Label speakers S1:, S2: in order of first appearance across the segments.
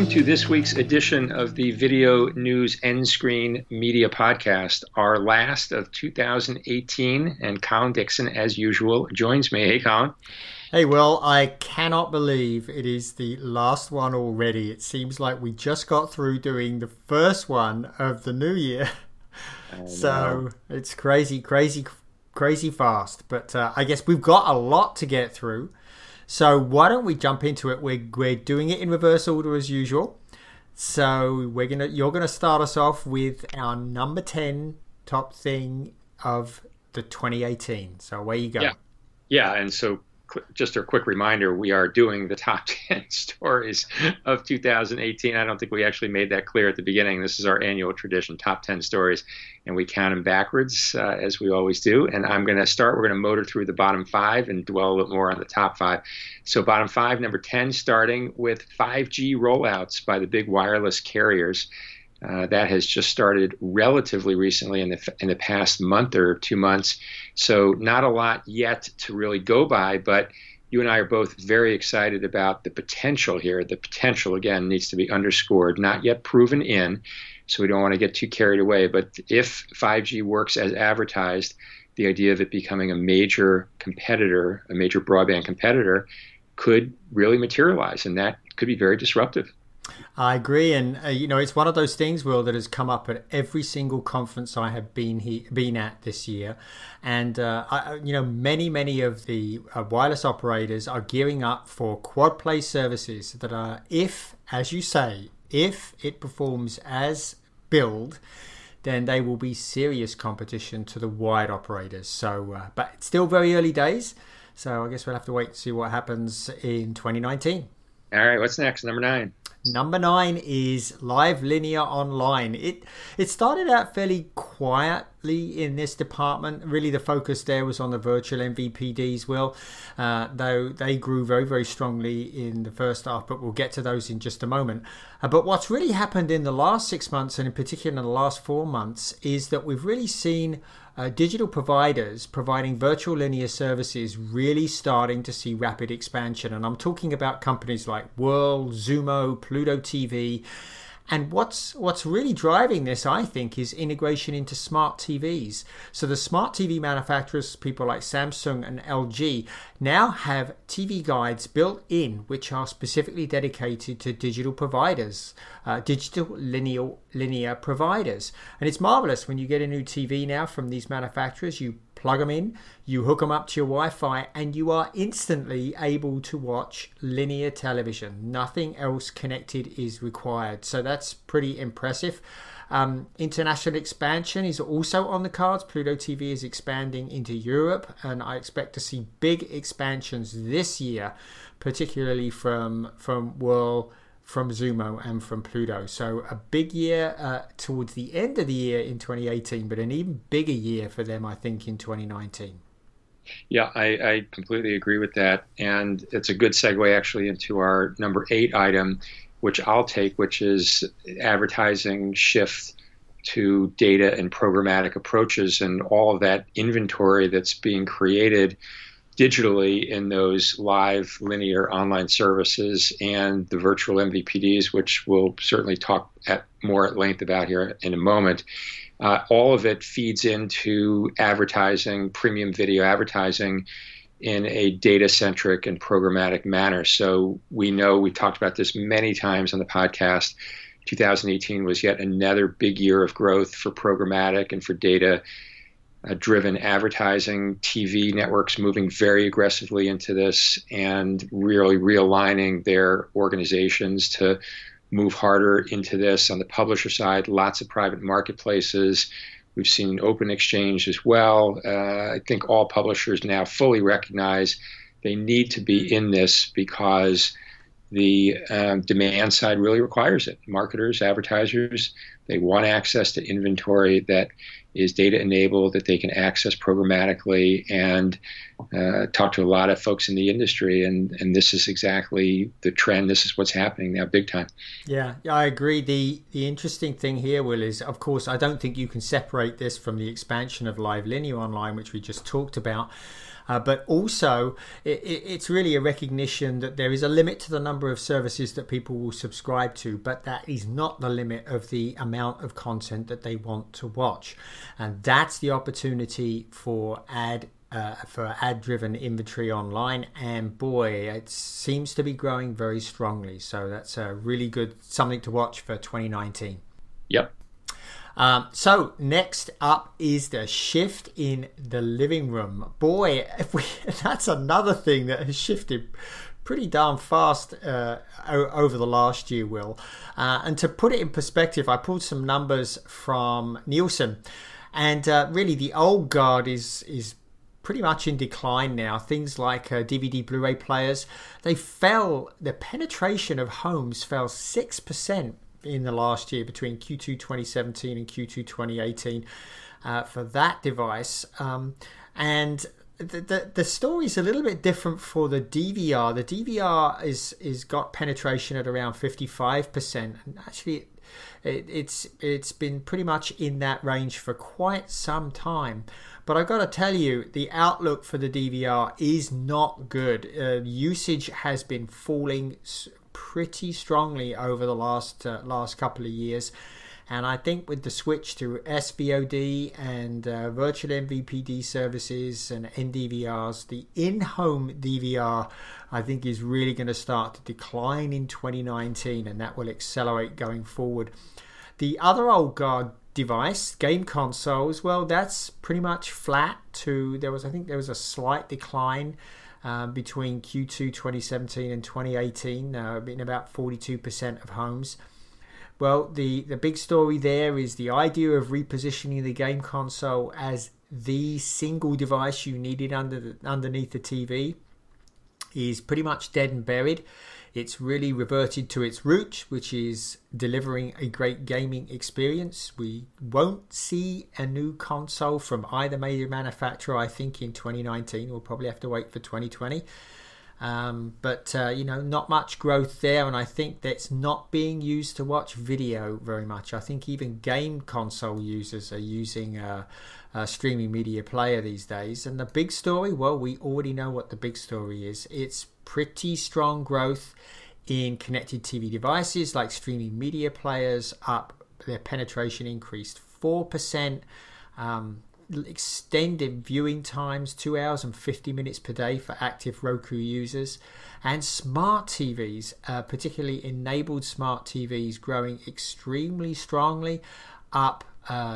S1: welcome to this week's edition of the Video News End Screen Media Podcast, our last of 2018, and Colin Dixon, as usual, joins me. Hey, Colin.
S2: Hey, Will, I cannot believe it is the last one already. It seems like we just got through doing the first one of the new year. So it's crazy fast. But I guess we've got a lot to get through. So why don't we jump into it? We're doing it in reverse order as usual. So you're gonna start us off with our number 10 top thing of the 2018. So away you go.
S1: Yeah, and so just a quick reminder, we are doing the top 10 stories of 2018. I don't think we actually made that clear at the beginning. This is our annual tradition, top 10 stories, and we count them backwards, as we always do. And I'm going to start. We're going to motor through the bottom 5 and dwell a little more on the top 5. So bottom 5, number 10, starting with 5G rollouts by the big wireless carriers. That has just started relatively recently in the past month or 2 months. So not a lot yet to really go by, but you and I are both very excited about the potential here. The potential, again, needs to be underscored, not yet proven in, so we don't want to get too carried away. But if 5G works as advertised, the idea of it becoming a major competitor, a major broadband competitor, could really materialize, and that could be very disruptive.
S2: I agree, and it's one of those things, Will, that has come up at every single conference I have been at this year, and many of the wireless operators are gearing up for quad play services that are, if, as you say, if it performs as billed, then they will be serious competition to the wired operators. So, but it's still very early days, so I guess we'll have to wait and see what happens in 2019.
S1: All right, what's next? Number 9.
S2: Number 9 is Live Linear Online. It started out fairly quietly in this department. Really, the focus there was on the virtual MVPDs, Will, though they grew very, very strongly in the first half, but we'll get to those in just a moment. But what's really happened in the last 6 months, and in particular in the last 4 months, is that we've really seen digital providers providing virtual linear services really starting to see rapid expansion. And I'm talking about companies like Whirl, Xumo, Pluto TV. And what's really driving this, I think, is integration into smart TVs. So the smart TV manufacturers, people like Samsung and LG, now have TV guides built in which are specifically dedicated to digital providers, digital linear providers. And it's marvelous when you get a new TV now from these manufacturers. You plug them in, you hook them up to your Wi-Fi, and you are instantly able to watch linear television. Nothing else connected is required. So that's pretty impressive. International expansion is also on the cards. Pluto TV is expanding into Europe, and I expect to see big expansions this year, particularly from Whirl, from Xumo, and from Pluto. So a big year towards the end of the year in 2018, but an even bigger year for them, I think, in 2019.
S1: Yeah, I completely agree with that. And it's a good segue actually into our number 8 item, which I'll take, which is advertising shift to data and programmatic approaches, and all of that inventory that's being created digitally in those live linear online services and the virtual MVPDs, which we'll certainly talk more at length about here in a moment. All of it feeds into advertising, premium video advertising, in a data-centric and programmatic manner. So we know, we've talked about this many times on the podcast, 2018 was yet another big year of growth for programmatic and for data-driven advertising. TV networks moving very aggressively into this and really realigning their organizations to move harder into this. On the publisher side, lots of private marketplaces. We've seen open exchange as well. I think all publishers now fully recognize they need to be in this because the demand side really requires it. Marketers, advertisers, they want access to inventory that is data enabled, that they can access programmatically, and talk to a lot of folks in the industry. And this is exactly the trend. This is what's happening now, big time.
S2: Yeah, I agree. The interesting thing here, Will, is, of course, I don't think you can separate this from the expansion of live linear online, which we just talked about. But also, it's really a recognition that there is a limit to the number of services that people will subscribe to, but that is not the limit of the amount of content that they want to watch. And that's the opportunity for ad-driven inventory online, and boy, it seems to be growing very strongly. So that's a really good something to watch for 2019.
S1: Yep.
S2: So next up is the shift in the living room. Boy, that's another thing that has shifted pretty darn fast over the last year, Will. And to put it in perspective, I pulled some numbers from Nielsen, and really the old guard is pretty much in decline now. Things like DVD Blu-ray players, the penetration of homes fell 6% in the last year between Q2 2017 and Q2 2018 for that device. And the story's a little bit different for the DVR. The DVR is got penetration at around 55%. And actually, it's been pretty much in that range for quite some time. But I've got to tell you, the outlook for the DVR is not good. Usage has been falling pretty strongly over the last couple of years, and I think with the switch to SVOD and virtual MVPD services and NDVRs, the in-home DVR I think is really going to start to decline in 2019, and that will accelerate going forward. The other old guard device, game consoles, well, that's pretty much flat to there was a slight decline between Q2 2017 and 2018 in about 42% of homes. Well, the big story there is the idea of repositioning the game console as the single device you needed underneath the TV is pretty much dead and buried. It's really reverted to its roots, which is delivering a great gaming experience. We won't see a new console from either major manufacturer, I think, in 2019. We'll probably have to wait for 2020. But not much growth there, and I think that's not being used to watch video very much. I think even game console users are using a streaming media player these days. And the big story, well, we already know what the big story is. It's pretty strong growth in connected TV devices like streaming media players. Their penetration increased 4%. Extended viewing times, 2 hours and 50 minutes per day for active Roku users, and smart TVs, particularly enabled smart TVs, growing extremely strongly, up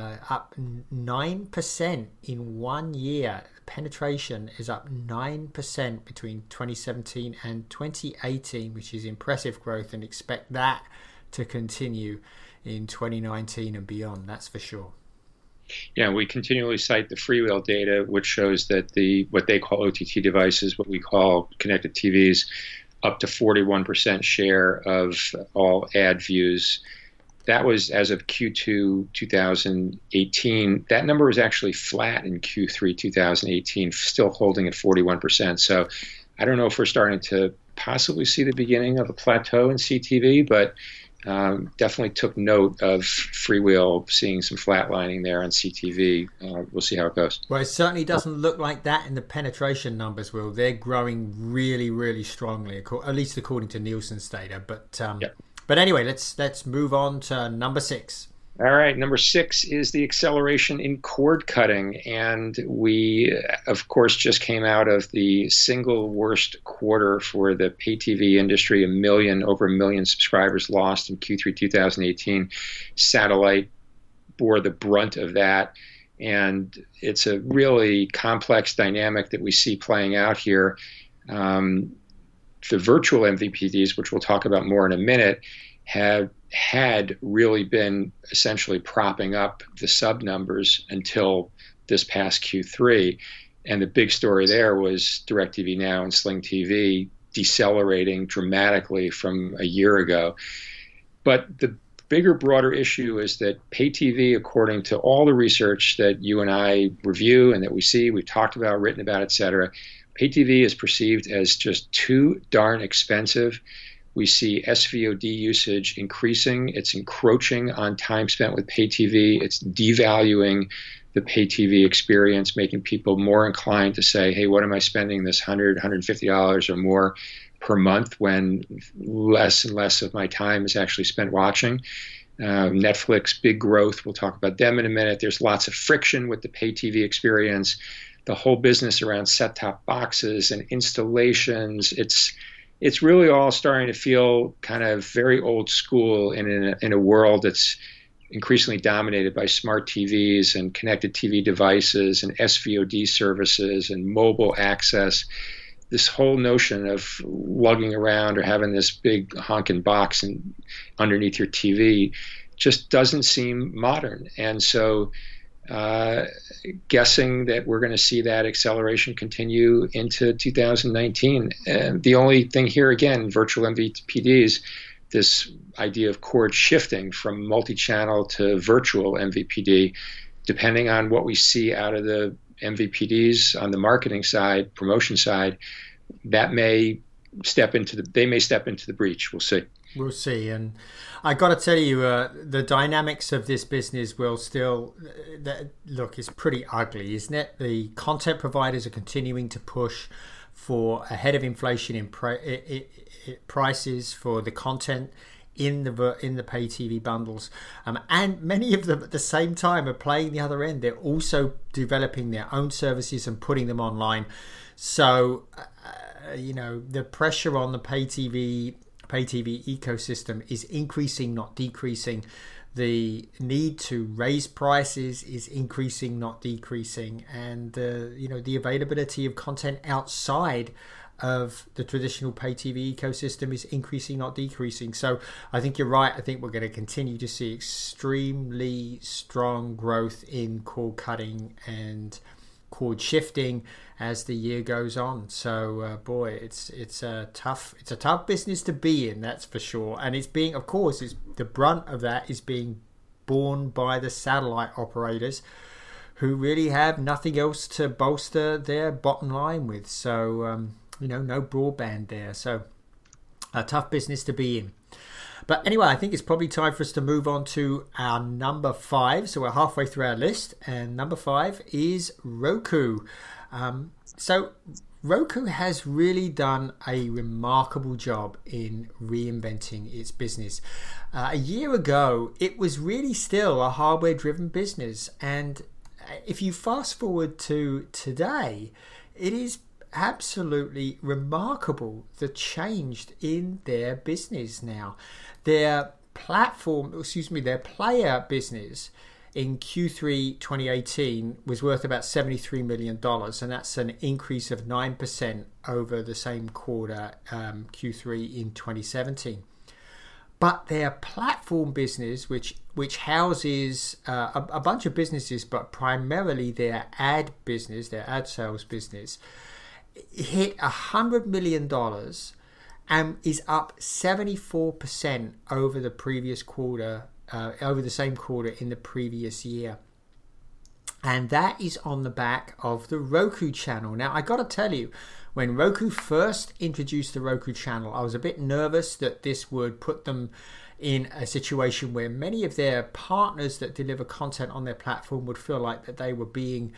S2: 9% in 1 year. Penetration is up 9% between 2017 and 2018, which is impressive growth, and expect that to continue in 2019 and beyond, that's for sure.
S1: Yeah, we continually cite the Freewheel data, which shows that what they call OTT devices, what we call connected TVs, up to 41% share of all ad views. That was as of Q2 2018. That number was actually flat in Q3 2018, still holding at 41%. So I don't know if we're starting to possibly see the beginning of a plateau in CTV, but definitely took note of Freewheel seeing some flatlining there on CTV. We'll see how it goes.
S2: Well, it certainly doesn't look like that in the penetration numbers, Will. They're growing really, really strongly, at least according to Nielsen's data. But anyway, let's move on to number 6.
S1: All right, number 6 is the acceleration in cord cutting. And we, of course, just came out of the single worst quarter for the pay TV industry, over a million subscribers lost in Q3 2018. Satellite bore the brunt of that. And it's a really complex dynamic that we see playing out here. The virtual MVPDs, which we'll talk about more in a minute, had really been essentially propping up the sub numbers until this past Q3. And the big story there was DirecTV Now and Sling TV decelerating dramatically from a year ago. But the bigger, broader issue is that pay TV, according to all the research that you and I review and that we see, we've talked about, written about, et cetera, pay TV is perceived as just too darn expensive. We see SVOD usage increasing. It's encroaching on time spent with pay TV. It's devaluing the pay TV experience, making people more inclined to say, hey, what am I spending this $150 or more per month when less and less of my time is actually spent watching. Netflix, big growth. We'll talk about them in a minute. There's lots of friction with the pay TV experience. The whole business around set-top boxes and installations, it's really all starting to feel kind of very old school in a world that's increasingly dominated by smart TVs and connected TV devices and SVOD services and mobile access. This whole notion of lugging around or having this big honking box underneath your TV just doesn't seem modern. And so guessing that we're going to see that acceleration continue into 2019. And the only thing here, again, virtual MVPDs, this idea of cord shifting from multi-channel to virtual MVPD, depending on what we see out of the MVPDs on the marketing side, promotion side, they may step into the breach. We'll see.
S2: We'll see. And I got to tell you, the dynamics of this business will still look, it's pretty ugly, isn't it? The content providers are continuing to push for ahead of inflation in prices for the content in the pay TV bundles, and many of them at the same time are playing the other end. They're also developing their own services and putting them online. So the pressure on the pay TV ecosystem is increasing, not decreasing. The need to raise prices is increasing, not decreasing, and the availability of content outside of the traditional pay TV ecosystem is increasing, not decreasing. So I think you're right. I think we're going to continue to see extremely strong growth in cord cutting and cord shifting as the year goes on. So boy, it's a tough business to be in, that's for sure. And it's being, of course, the brunt of that is being borne by the satellite operators, who really have nothing else to bolster their bottom line with. So no broadband there. So a tough business to be in. But anyway, I think it's probably time for us to move on to our number 5. So we're halfway through our list, and number 5 is Roku. So Roku has really done a remarkable job in reinventing its business. A year ago, it was really still a hardware-driven business. And if you fast forward to today, it is absolutely remarkable the change in their business now. Their player business in Q3 2018 was worth about $73 million, and that's an increase of 9% over the same quarter, Q3 in 2017. But their platform business, which houses a bunch of businesses, but primarily their ad business, their ad sales business, hit $100 million and is up 74% over the previous quarter, over the same quarter in the previous year. And that is on the back of the Roku channel. Now, I got to tell you, when Roku first introduced the Roku channel, I was a bit nervous that this would put them in a situation where many of their partners that deliver content on their platform would feel like that they were being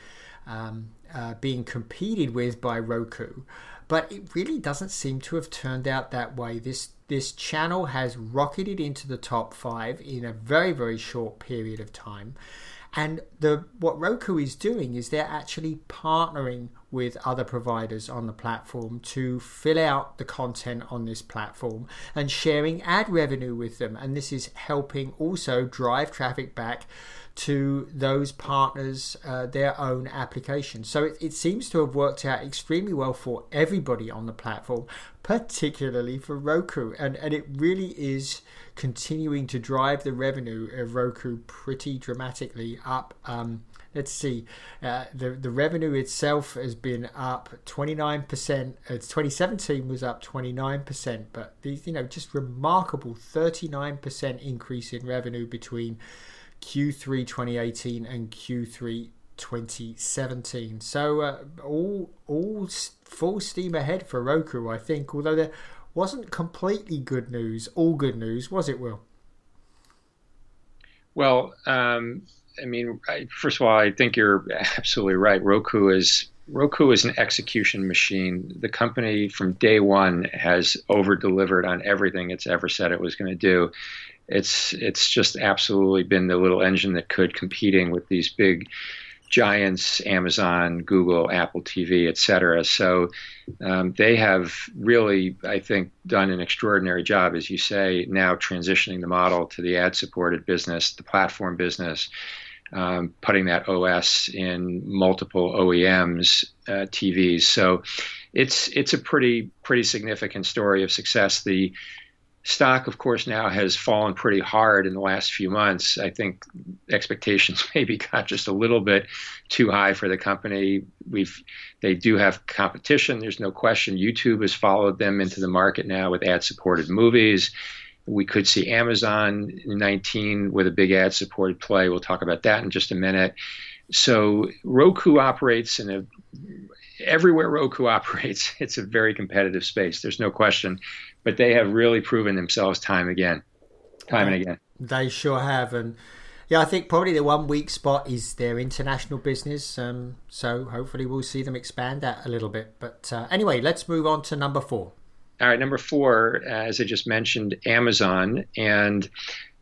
S2: competed with by Roku. But it really doesn't seem to have turned out that way. This channel has rocketed into the top 5 in a very, very short period of time. And what Roku is doing is they're actually partnering with other providers on the platform to fill out the content on this platform and sharing ad revenue with them. And this is helping also drive traffic back to those partners, their own applications. So it seems to have worked out extremely well for everybody on the platform, particularly for Roku. And it really is continuing to drive the revenue of Roku pretty dramatically up. Let's see, the revenue itself has been up 29%. 2017 was up 29%, but just remarkable 39% increase in revenue between Q3 2018 and Q3 2017. So all full steam ahead for Roku, I think, although there wasn't completely good news, was it, Will?
S1: Well, I mean, first of all, I think you're absolutely right. Roku is an execution machine. The company from day one has over delivered on everything it's ever said it was going to do. It's just absolutely been the little engine that could, competing with these big giants, Amazon, Google, Apple TV, et cetera. So they have really, I think, done an extraordinary job, as you say, now transitioning the model to the ad-supported business, the platform business, putting that OS in multiple OEMs, TVs. So it's a pretty significant story of success. The stock, of course, now has fallen pretty hard in the last few months. I think expectations maybe got just a little bit too high for the company. They do have competition. There's no question. YouTube has followed them into the market now with ad-supported movies. We could see Amazon in 19 with a big ad-supported play. We'll talk about that in just a minute. So Roku operates everywhere Roku operates, it's a very competitive space. There's no question. But they have really proven themselves time and again.
S2: They sure have. And yeah, I think probably the one weak spot is their international business. So hopefully we'll see them expand that a little bit. But anyway, let's move on to number 4.
S1: All right, number 4, as I just mentioned, Amazon. And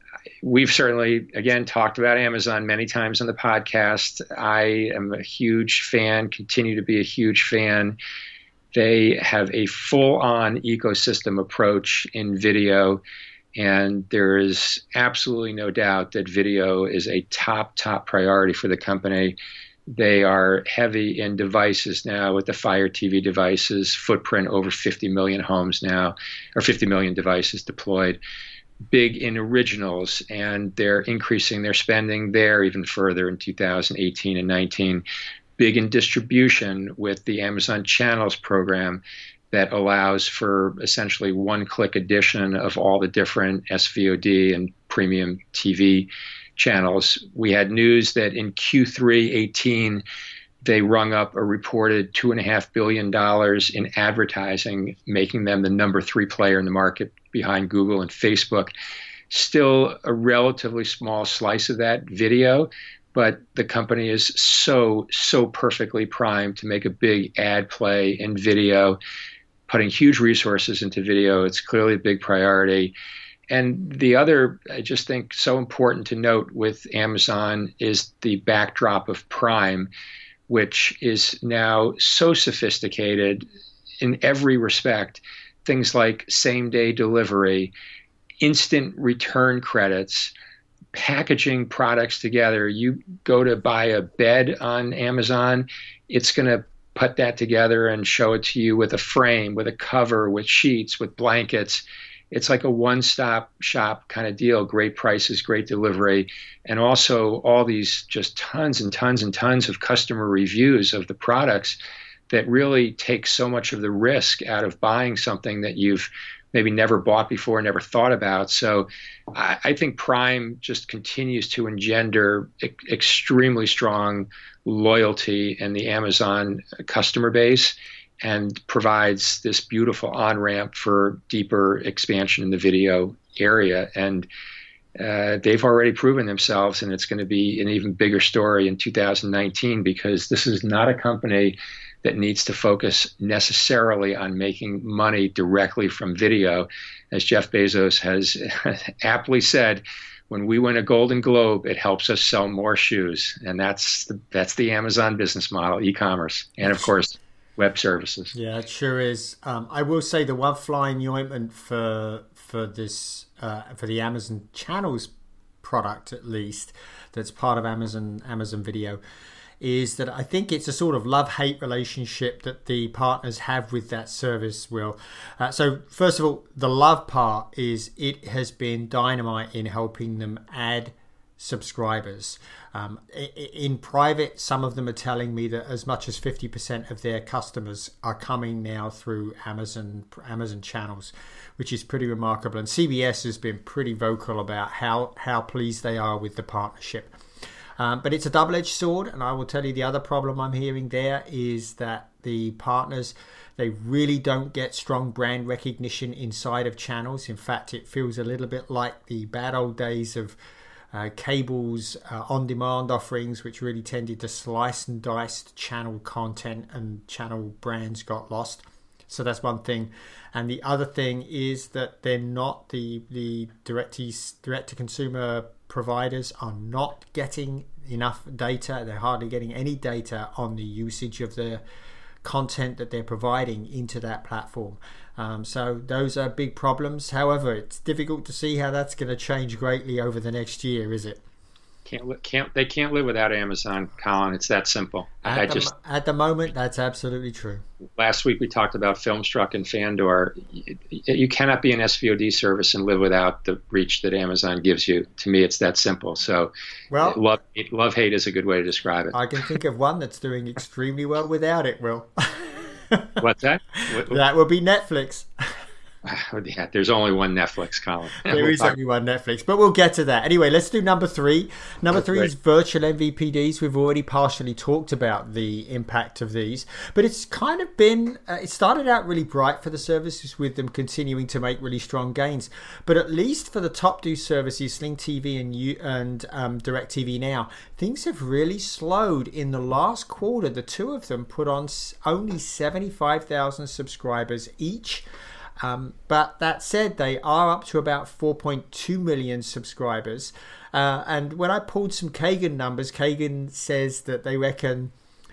S1: we've certainly, again, talked about Amazon many times on the podcast. I am a huge fan, continue to be a huge fan. They have a full-on ecosystem approach in video, and there is absolutely no doubt that video is a top priority for the company. They are heavy in devices now with the Fire TV devices, footprint over 50 million homes now, or 50 million devices deployed. Big in originals, and they're increasing their spending there even further in 2018 and 19. Big in distribution with the Amazon Channels program that allows for essentially one-click addition of all the different SVOD and premium TV channels. We had news that in Q3 18, they rung up a reported $2.5 billion in advertising, making them the number 3 player in the market behind Google and Facebook. Still a relatively small slice of that video, but the company is so perfectly primed to make a big ad play in video, putting huge resources into video. It's clearly a big priority. And the other, I just think, so important to note with Amazon is the backdrop of Prime, which is now so sophisticated in every respect. Things like same-day delivery, instant return credits, packaging products together. You go to buy a bed on Amazon, it's going to put that together and show it to you with a frame, with a cover, with sheets, with blankets. It's like a one-stop shop kind of deal. Great prices, great delivery, and also all these just tons and tons and tons of customer reviews of the products that really take so much of the risk out of buying something that you've maybe never bought before, never thought about. So I think Prime just continues to engender extremely strong loyalty in the Amazon customer base and provides this beautiful on-ramp for deeper expansion in the video area. And they've already proven themselves, and it's going to be an even bigger story in 2019 because this is not a company that needs to focus necessarily on making money directly from video. As Jeff Bezos has aptly said, when we win a Golden Globe, it helps us sell more shoes. And that's the Amazon business model, e-commerce, and of course, web services.
S2: Yeah, it sure is. I will say the one fly in the ointment for this for the Amazon Channels product, at least, that's part of Amazon Video, is that I think it's a sort of love-hate relationship that the partners have with that service, Will. So first of all, the love part is it has been dynamite in helping them add subscribers. In private, some of them are telling me that as much as 50% of their customers are coming now through Amazon Channels, which is pretty remarkable. And CBS has been pretty vocal about how pleased they are with the partnership. But it's a double-edged sword, and I will tell you the other problem I'm hearing there is that the partners, they really don't get strong brand recognition inside of channels. In fact, it feels a little bit like the bad old days of Cable's on-demand offerings, which really tended to slice and dice channel content, and channel brands got lost. So that's one thing. And the other thing is that they're not the direct-to-consumer providers are not getting enough data. They're hardly getting any data on the usage of the content that they're providing into that platform. So those are big problems. However, it's difficult to see how that's going to change greatly over the next year, is it?
S1: They can't live without Amazon, Colin. It's that simple.
S2: At the moment, that's absolutely true.
S1: Last week we talked about Filmstruck and Fandor. You cannot be an SVOD service and live without the reach that Amazon gives you. To me, it's that simple. So, well, love hate is a good way to describe it.
S2: I can think of one that's doing extremely well without it, Will.
S1: What's that?
S2: That would be Netflix.
S1: Yeah, there's only one Netflix, Colin.
S2: There is only one Netflix, but we'll get to that. Anyway, let's do number 3. Number 3 is virtual MVPDs. We've already partially talked about the impact of these, but it's kind of been, it started out really bright for the services, with them continuing to make really strong gains. But at least for the top 2 services, Sling TV and DirecTV Now, things have really slowed. In the last quarter, the two of them put on only 75,000 subscribers each. But that said, they are up to about 4.2 million subscribers. And when I pulled some Kagan numbers, Kagan says that they reckon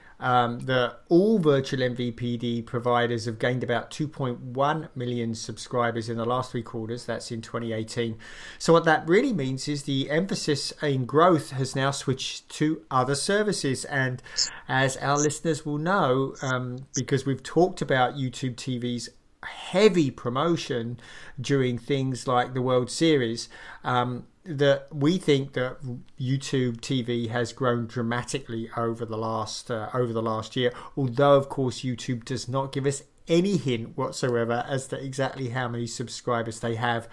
S2: that all virtual MVPD providers have gained about 2.1 million subscribers in the last 3 quarters. That's in 2018. So what that really means is the emphasis in growth has now switched to other services. And as our listeners will know, because we've talked about YouTube TV's heavy promotion during things like the World Series, that we think that YouTube TV has grown dramatically over the last year. Although, of course, YouTube does not give us any hint whatsoever as to exactly how many subscribers they have.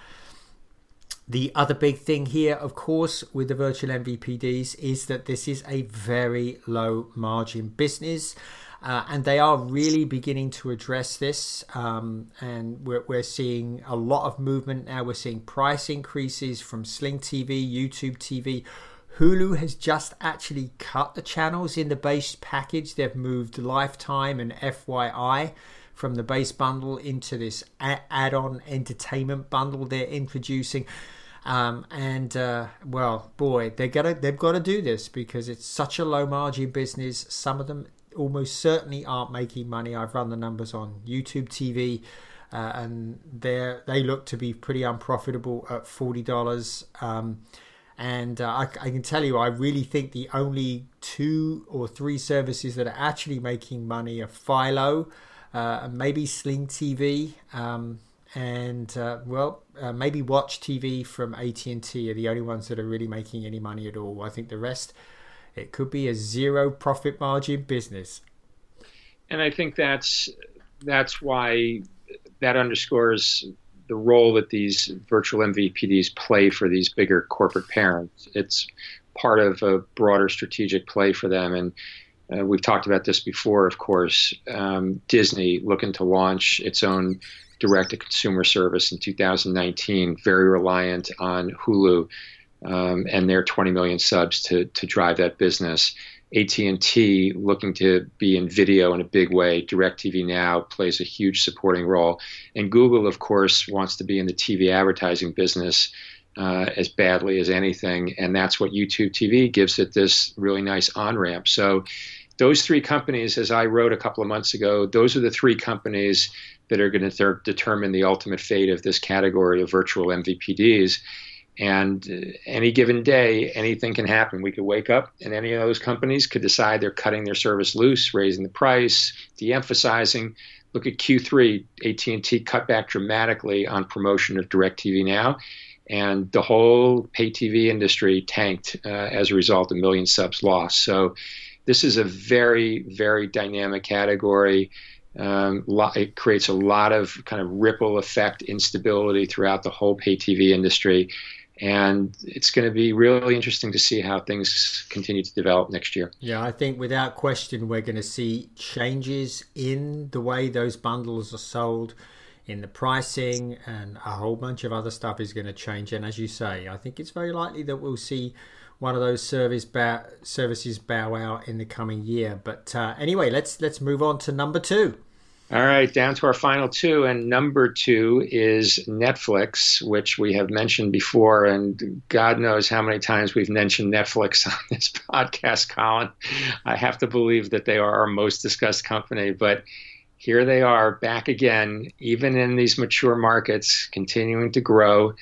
S2: The other big thing here, of course, with the virtual MVPDs is that this is a very low margin business. And they are really beginning to address this, and we're seeing a lot of movement now. We're seeing price increases from Sling TV, YouTube TV. Hulu has just actually cut the channels in the base package. They've moved Lifetime and FYI from the base bundle into this add-on entertainment bundle they're introducing. Well, boy, they've got to do this because it's such a low margin business. Some of them almost certainly aren't making money. I've run the numbers on YouTube TV, and they look to be pretty unprofitable at $40. I can tell you, I really think the only 2 or 3 services that are actually making money are Philo, maybe Sling TV, maybe Watch TV from AT&T are the only ones that are really making any money at all. I think the rest, it could be a 0 profit margin business.
S1: And I think that's why that underscores the role that these virtual MVPDs play for these bigger corporate parents. It's part of a broader strategic play for them. And we've talked about this before, of course. Disney looking to launch its own direct-to-consumer service in 2019, very reliant on Hulu and their 20 million subs to drive that business. AT&T looking to be in video in a big way. DirecTV Now plays a huge supporting role. And Google, of course, wants to be in the TV advertising business as badly as anything. And that's what YouTube TV gives it, this really nice on-ramp. So those 3 companies, as I wrote a couple of months ago, those are the 3 companies that are going to determine the ultimate fate of this category of virtual MVPDs. And any given day, anything can happen. We could wake up and any of those companies could decide they're cutting their service loose, raising the price, de-emphasizing. Look at Q3, AT&T cut back dramatically on promotion of DirecTV Now, and the whole pay TV industry tanked as a result, 1 million subs lost. So this is a very, very dynamic category. It creates a lot of kind of ripple effect instability throughout the whole pay TV industry. And it's going to be really interesting to see how things continue to develop next year.
S2: Yeah, I think without question we're going to see changes in the way those bundles are sold in the pricing, and a whole bunch of other stuff is going to change. And as you say, I think it's very likely that we'll see one of those services bow out in the coming year. But anyway, let's move on to number 2.
S1: All right, down to our final 2, and number 2 is Netflix, which we have mentioned before, and God knows how many times we've mentioned Netflix on this podcast, Colin. I have to believe that they are our most discussed company, but here they are back again, even in these mature markets, continuing to grow.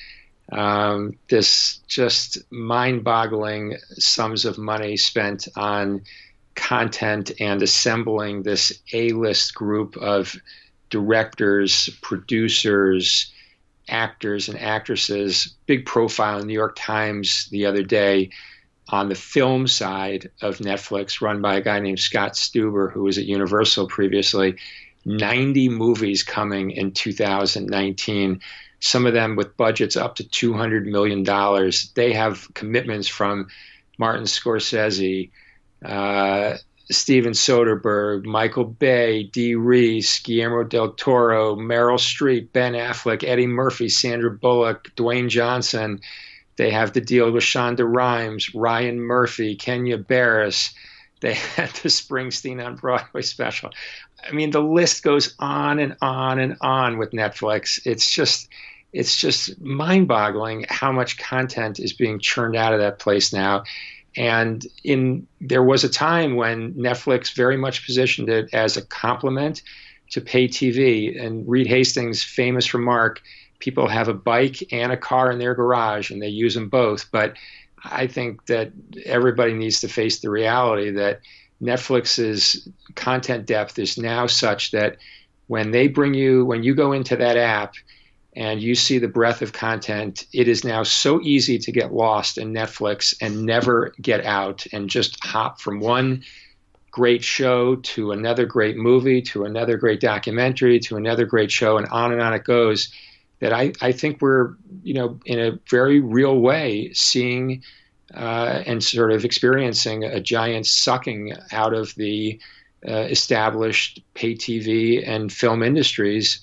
S1: This just mind-boggling sums of money spent on content and assembling this A-list group of directors, producers, actors, and actresses. Big profile in the New York Times the other day on the film side of Netflix, run by a guy named Scott Stuber, who was at Universal previously. 90 movies coming in 2019, some of them with budgets up to $200 million. They have commitments from Martin Scorsese, Steven Soderbergh, Michael Bay, Dee Reese, Guillermo del Toro, Meryl Streep, Ben Affleck, Eddie Murphy, Sandra Bullock, Dwayne Johnson. They have the deal with Shonda Rhimes, Ryan Murphy, Kenya Barris. They had the Springsteen on Broadway special. I mean, the list goes on and on and on with Netflix. It's just mind-boggling how much content is being churned out of that place now. And there was a time when Netflix very much positioned it as a complement to pay TV. And Reed Hastings' famous remark, people have a bike and a car in their garage and they use them both. But I think that everybody needs to face the reality that Netflix's content depth is now such that when you go into that app and you see the breadth of content, it is now so easy to get lost in Netflix and never get out and just hop from one great show to another great movie, to another great documentary, to another great show, and on it goes. That I think we're, in a very real way seeing and sort of experiencing a giant sucking out of the established pay TV and film industries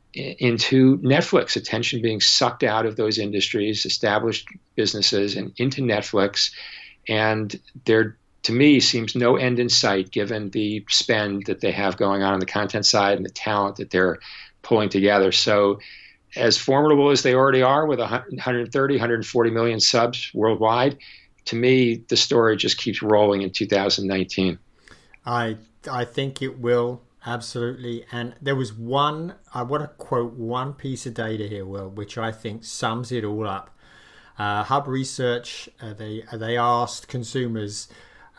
S1: into Netflix, attention being sucked out of those industries, established businesses, and into Netflix. And there, to me, seems no end in sight given the spend that they have going on the content side and the talent that they're pulling together. So as formidable as they already are with 130, 140 million subs worldwide, to me, the story just keeps rolling in 2019.
S2: I think it will, absolutely. And there was I want to quote one piece of data here, Will, which I think sums it all up. Hub Research, they asked consumers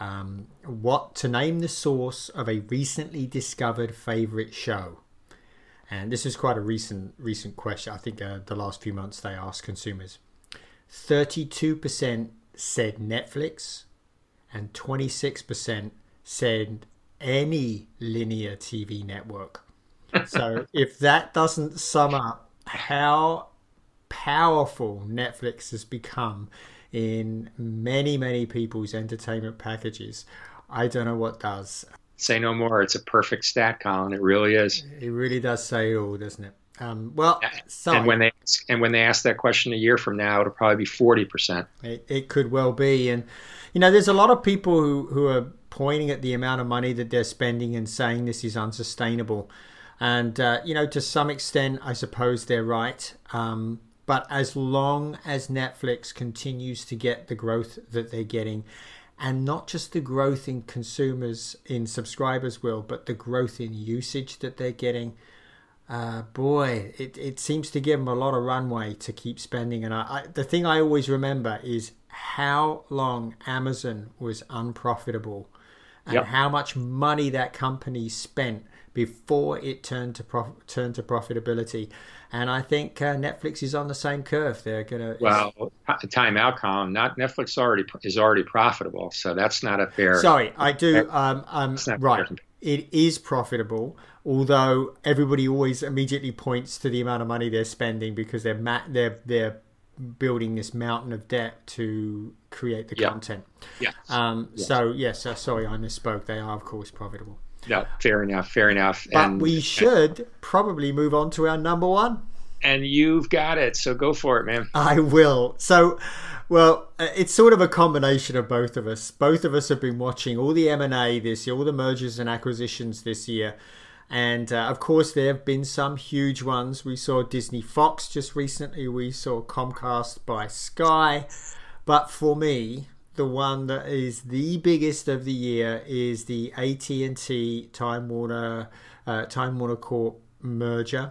S2: what to name the source of a recently discovered favorite show. And this is quite a recent question. I think the last few months they asked consumers. 32% said Netflix and 26% said any linear TV network. So if that doesn't sum up how powerful Netflix has become in many, many people's entertainment packages, I don't know what does.
S1: Say no more. It's a perfect stat, Colin. It really is.
S2: It really does say it all, doesn't it?
S1: And when they ask that question a year from now, it'll probably be 40%.
S2: It could well be. And there's a lot of people who are pointing at the amount of money that they're spending and saying this is unsustainable. And to some extent, I suppose they're right. But as long as Netflix continues to get the growth that they're getting, and not just the growth in consumers, in subscribers, but the growth in usage that they're getting, it seems to give them a lot of runway to keep spending. And the thing I always remember is how long Amazon was unprofitable and how much money that company spent before it turned to profitability. And I think Netflix is on the same curve. They're gonna
S1: time out, Colin. Not Netflix is already profitable, so that's not a fair.
S2: Sorry, I do. Right, it is profitable. Although everybody always immediately points to the amount of money they're spending because they're building this mountain of debt to create the content.
S1: Yeah.
S2: So yes, sorry, I misspoke. They are of course profitable.
S1: No, fair enough, fair enough.
S2: But we should probably move on to our number one.
S1: And you've got it, so go for it, man.
S2: I will. So, well, it's sort of a combination of both of us. Both of us have been watching all the M&A this year, all the mergers and acquisitions this year. And of course, there have been some huge ones. We saw Disney Fox just recently. We saw Comcast by Sky. But for me, the one that is the biggest of the year is the AT&T Time Warner Corp merger.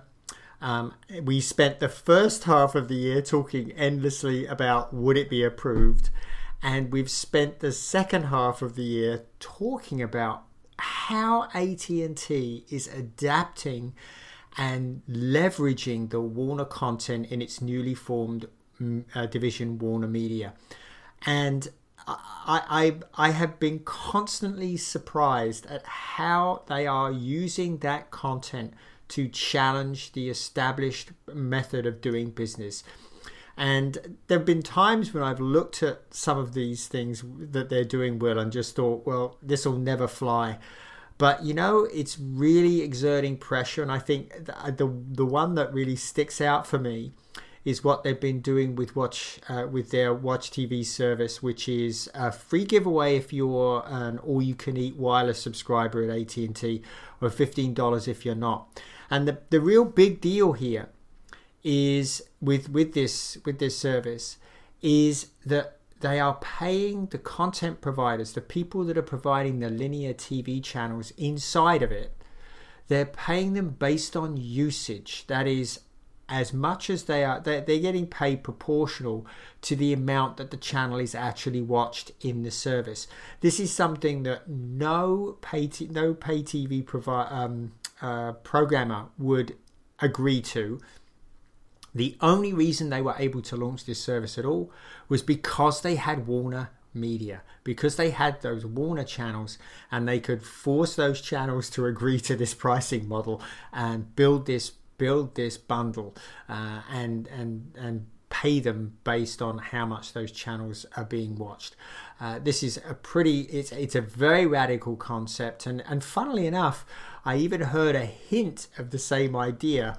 S2: We spent the first half of the year talking endlessly about would it be approved, and we've spent the second half of the year talking about how AT&T is adapting and leveraging the Warner content in its newly formed division, Warner Media. And I have been constantly surprised at how they are using that content to challenge the established method of doing business. And there have been times when I've looked at some of these things that they're doing well and just thought, well, this will never fly. But, you know, it's really exerting pressure. And I think the one that really sticks out for me is what they've been doing with their Watch TV service, which is a free giveaway if you're an all-you-can-eat wireless subscriber at AT&T, or $15 if you're not. And the real big deal here is with this service is that they are paying the content providers, the people that are providing the linear TV channels inside of it. They're paying them based on usage. That is, as much as they're getting paid proportional to the amount that the channel is actually watched in the service. This is something that no pay TV programmer would agree to. The only reason they were able to launch this service at all was because they had Warner Media, because they had those Warner channels, and they could force those channels to agree to this pricing model and build this bundle and pay them based on how much those channels are being watched. This is it's a very radical concept, and funnily enough, I even heard a hint of the same idea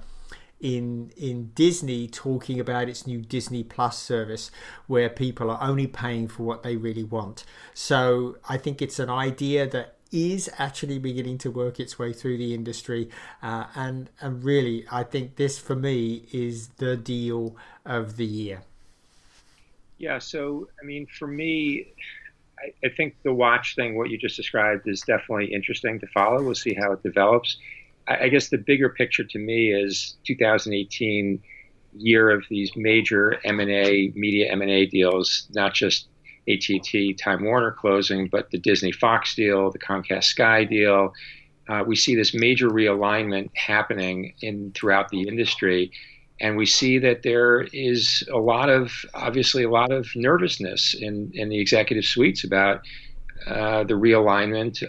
S2: in Disney talking about its new Disney Plus service, where people are only paying for what they really want. So I think it's an idea that is actually beginning to work its way through the industry, and really I think this for me is the deal of the year.
S1: Yeah, so I mean, for me, I think the watch thing, what you just described, is definitely interesting to follow. We'll see how it develops. I guess the bigger picture to me is 2018, year of these major media M&A deals, not just AT&T Time Warner closing, but the Disney Fox deal, the Comcast Sky deal. We see this major realignment happening throughout the industry, and we see that there is obviously a lot of nervousness in the executive suites about the realignment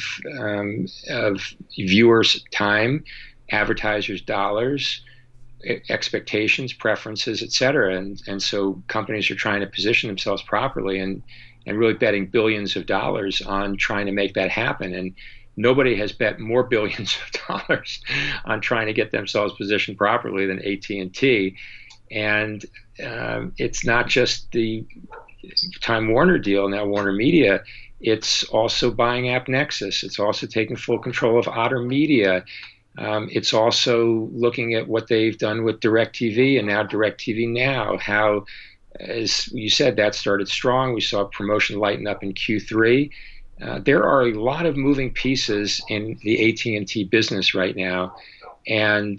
S1: of viewers' time, advertisers' dollars, expectations, preferences, et cetera. And so companies are trying to position themselves properly and really betting billions of dollars on trying to make that happen. And nobody has bet more billions of dollars on trying to get themselves positioned properly than AT&T. And it's not just the Time Warner deal, now Warner Media. It's also buying AppNexus. It's also taking full control of Otter Media. It's also looking at what they've done with DirecTV and now DirecTV Now, how, as you said, that started strong. We saw promotion lighten up in Q3. There are a lot of moving pieces in the AT&T business right now. And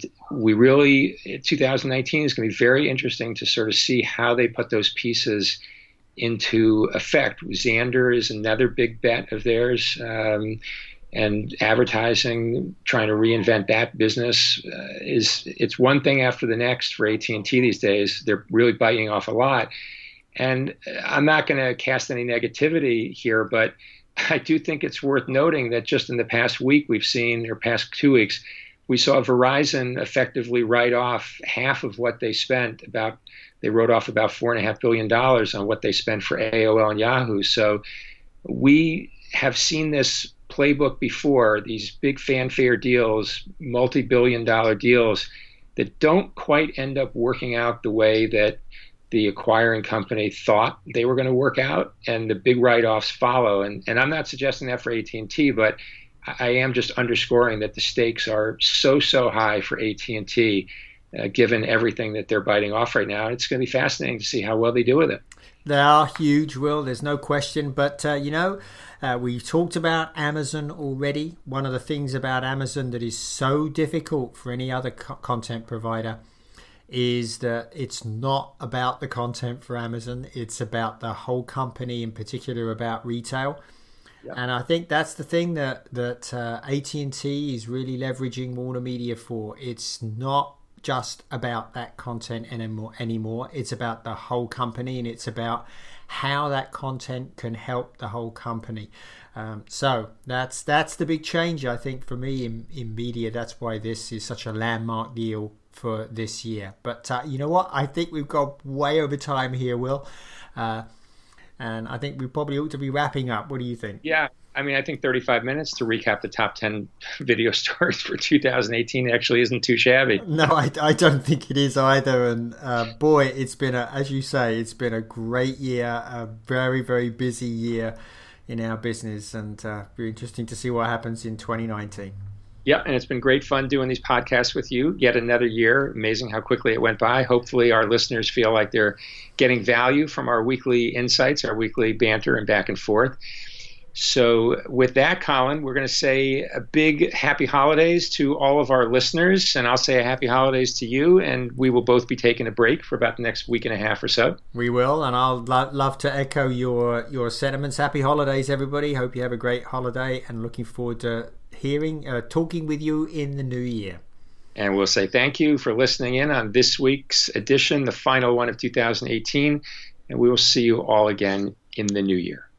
S1: 2019 is going to be very interesting to sort of see how they put those pieces into effect. Xandr is another big bet of theirs. And advertising, trying to reinvent that business, it's one thing after the next for AT&T these days. They're really biting off a lot. And I'm not going to cast any negativity here, but I do think it's worth noting that just in the past week past 2 weeks, we saw Verizon effectively write off half of what they spent. They wrote off about $4.5 billion on what they spent for AOL and Yahoo. So we have seen this playbook before, these big fanfare deals, multi-billion-dollar deals that don't quite end up working out the way that the acquiring company thought they were going to work out, and the big write-offs follow. And I'm not suggesting that for AT&T, but I am just underscoring that the stakes are so high for AT&T, given everything that they're biting off right now. It's going to be fascinating to see how well they do with it.
S2: They are huge, Will. There's no question. But, we talked about Amazon already. One of the things about Amazon that is so difficult for any other content provider is that it's not about the content for Amazon. It's about the whole company, in particular about retail. Yep. And I think that's the thing that AT&T is really leveraging Warner Media for. It's not just about that content anymore. It's about the whole company, and it's about how that content can help the whole company. So that's the big change, I think, for me in media. That's why this is such a landmark deal for this year. But you know what? I think we've got way over time here, Will. And I think we probably ought to be wrapping up. What do you think?
S1: Yeah. I mean, I think 35 minutes to recap the top 10 video stories for 2018 actually isn't too shabby.
S2: No, I don't think it is either. And boy, it's been, as you say, it's been a great year, a very, very busy year in our business, and very interesting to see what happens in 2019.
S1: Yeah, and it's been great fun doing these podcasts with you. Yet another year. Amazing how quickly it went by. Hopefully our listeners feel like they're getting value from our weekly insights, our weekly banter and back and forth. So with that, Colin, we're going to say a big happy holidays to all of our listeners, and I'll say a happy holidays to you, and we will both be taking a break for about the next week and a half or so.
S2: We will, and I'll love to echo your sentiments. Happy holidays, everybody. Hope you have a great holiday, and looking forward to talking with you in the new year.
S1: And we'll say thank you for listening in on this week's edition, the final one of 2018, and we will see you all again in the new year.